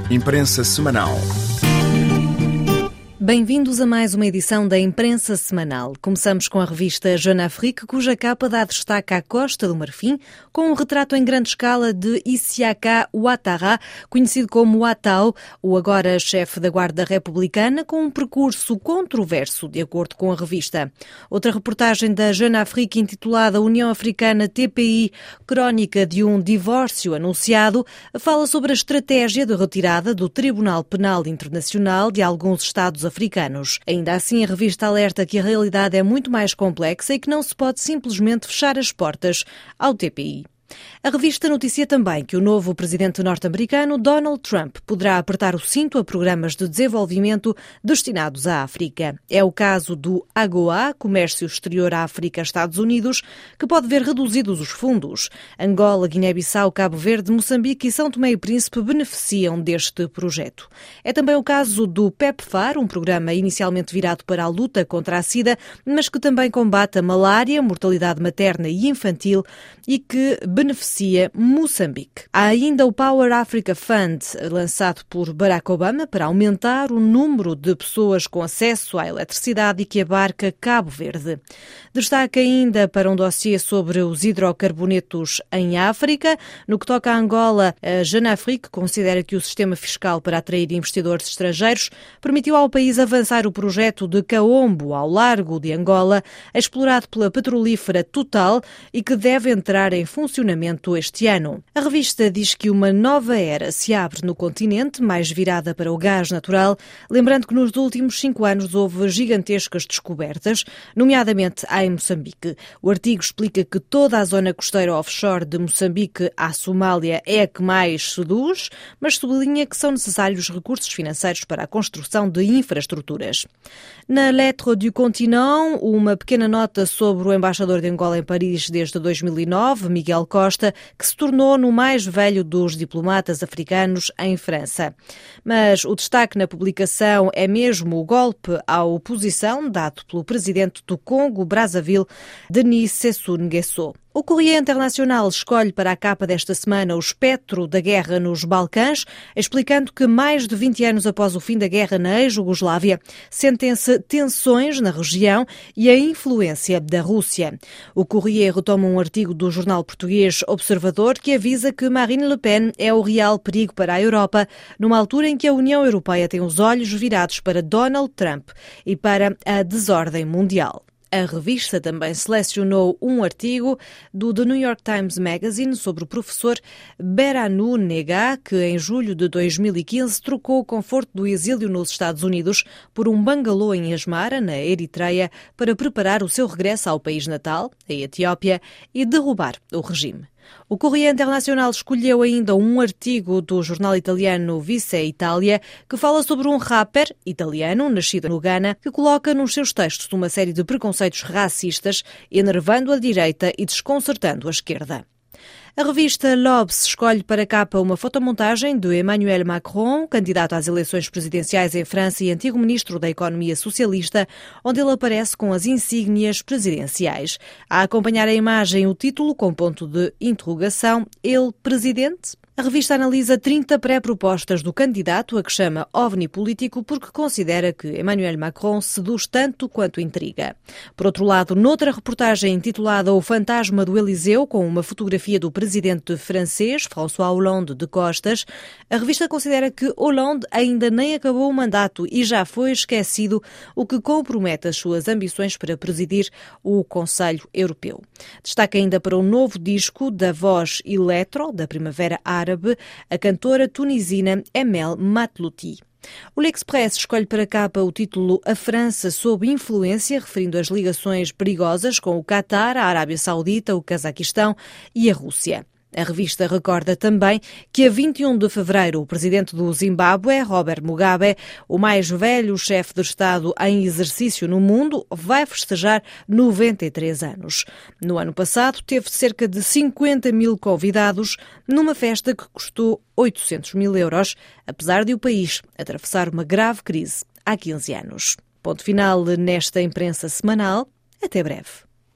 Imprensa Semanal. Bem-vindos a mais uma edição da Imprensa Semanal. Começamos com a revista Jeune Afrique, cuja capa dá destaque à Costa do Marfim, com um retrato em grande escala de Isiaka Ouattara, conhecido como Ouattao, o agora chefe da Guarda Republicana, com um percurso controverso, de acordo com a revista. Outra reportagem da Jeune Afrique, intitulada União Africana TPI, crónica de um divórcio anunciado, fala sobre a estratégia de retirada do Tribunal Penal Internacional de alguns Estados africanos. Ainda assim, a revista alerta que a realidade é muito mais complexa e que não se pode simplesmente fechar as portas ao TPI. A revista noticia também que o novo presidente norte-americano, Donald Trump, poderá apertar o cinto a programas de desenvolvimento destinados à África. É o caso do AGOA, Comércio Exterior África-Estados Unidos, que pode ver reduzidos os fundos. Angola, Guiné-Bissau, Cabo Verde, Moçambique e São Tomé e Príncipe beneficiam deste projeto. É também o caso do PEPFAR, um programa inicialmente virado para a luta contra a SIDA, mas que também combate a malária, mortalidade materna e infantil e que beneficia Moçambique. Há ainda o Power Africa Fund, lançado por Barack Obama para aumentar o número de pessoas com acesso à eletricidade e que abarca Cabo Verde. Destaque ainda para um dossiê sobre os hidrocarbonetos em África. No que toca a Angola, a Jeune Afrique considera que o sistema fiscal para atrair investidores estrangeiros permitiu ao país avançar o projeto de Kaombo, ao largo de Angola, explorado pela petrolífera Total e que deve entrar em funcionamento este ano. A revista diz que uma nova era se abre no continente, mais virada para o gás natural, lembrando que nos últimos 5 anos houve gigantescas descobertas, nomeadamente em Moçambique. O artigo explica que toda a zona costeira offshore de Moçambique à Somália é a que mais seduz, mas sublinha que são necessários recursos financeiros para a construção de infraestruturas. Na Lettre du Continent, uma pequena nota sobre o embaixador de Angola em Paris desde 2009, Miguel Costa, que se tornou no mais velho dos diplomatas africanos em França. Mas o destaque na publicação é mesmo o golpe à oposição dado pelo presidente do Congo, Brazzaville, Denis Sassou Nguesso. O Courrier Internacional escolhe para a capa desta semana o espectro da guerra nos Balcãs, explicando que mais de 20 anos após o fim da guerra na ex-Jugoslávia, sentem-se tensões na região e a influência da Rússia. O Courrier retoma um artigo do jornal português Observador que avisa que Marine Le Pen é o real perigo para a Europa, numa altura em que a União Europeia tem os olhos virados para Donald Trump e para a desordem mundial. A revista também selecionou um artigo do The New York Times Magazine sobre o professor Berhanu Nega, que em julho de 2015 trocou o conforto do exílio nos Estados Unidos por um bangalô em Asmara, na Eritreia, para preparar o seu regresso ao país natal, a Etiópia, e derrubar o regime. O Corriere Internacional escolheu ainda um artigo do jornal italiano Vice Italia que fala sobre um rapper italiano, nascido no Ghana, que coloca nos seus textos uma série de preconceitos racistas, enervando a direita e desconcertando a esquerda. A revista L'Obs escolhe para a capa uma fotomontagem de Emmanuel Macron, candidato às eleições presidenciais em França e antigo ministro da Economia Socialista, onde ele aparece com as insígnias presidenciais. A acompanhar a imagem, o título com ponto de interrogação, ele presidente? A revista analisa 30 pré-propostas do candidato, a que chama ovni político, porque considera que Emmanuel Macron seduz tanto quanto intriga. Por outro lado, noutra reportagem intitulada O Fantasma do Eliseu, com uma fotografia do presidente francês, François Hollande, de costas, a revista considera que Hollande ainda nem acabou o mandato e já foi esquecido, o que compromete as suas ambições para presidir o Conselho Europeu. Destaca ainda para um novo disco da voz eletro, da Primavera Árabe, a cantora tunisina Emel Matlouti. O L'Express escolhe para a capa o título A França sob influência, referindo as ligações perigosas com o Qatar, a Arábia Saudita, o Cazaquistão e a Rússia. A revista recorda também que a 21 de fevereiro o presidente do Zimbábue, Robert Mugabe, o mais velho chefe de Estado em exercício no mundo, vai festejar 93 anos. No ano passado teve cerca de 50 mil convidados numa festa que custou 800 mil euros, apesar de o país atravessar uma grave crise há 15 anos. Ponto final nesta imprensa semanal. Até breve.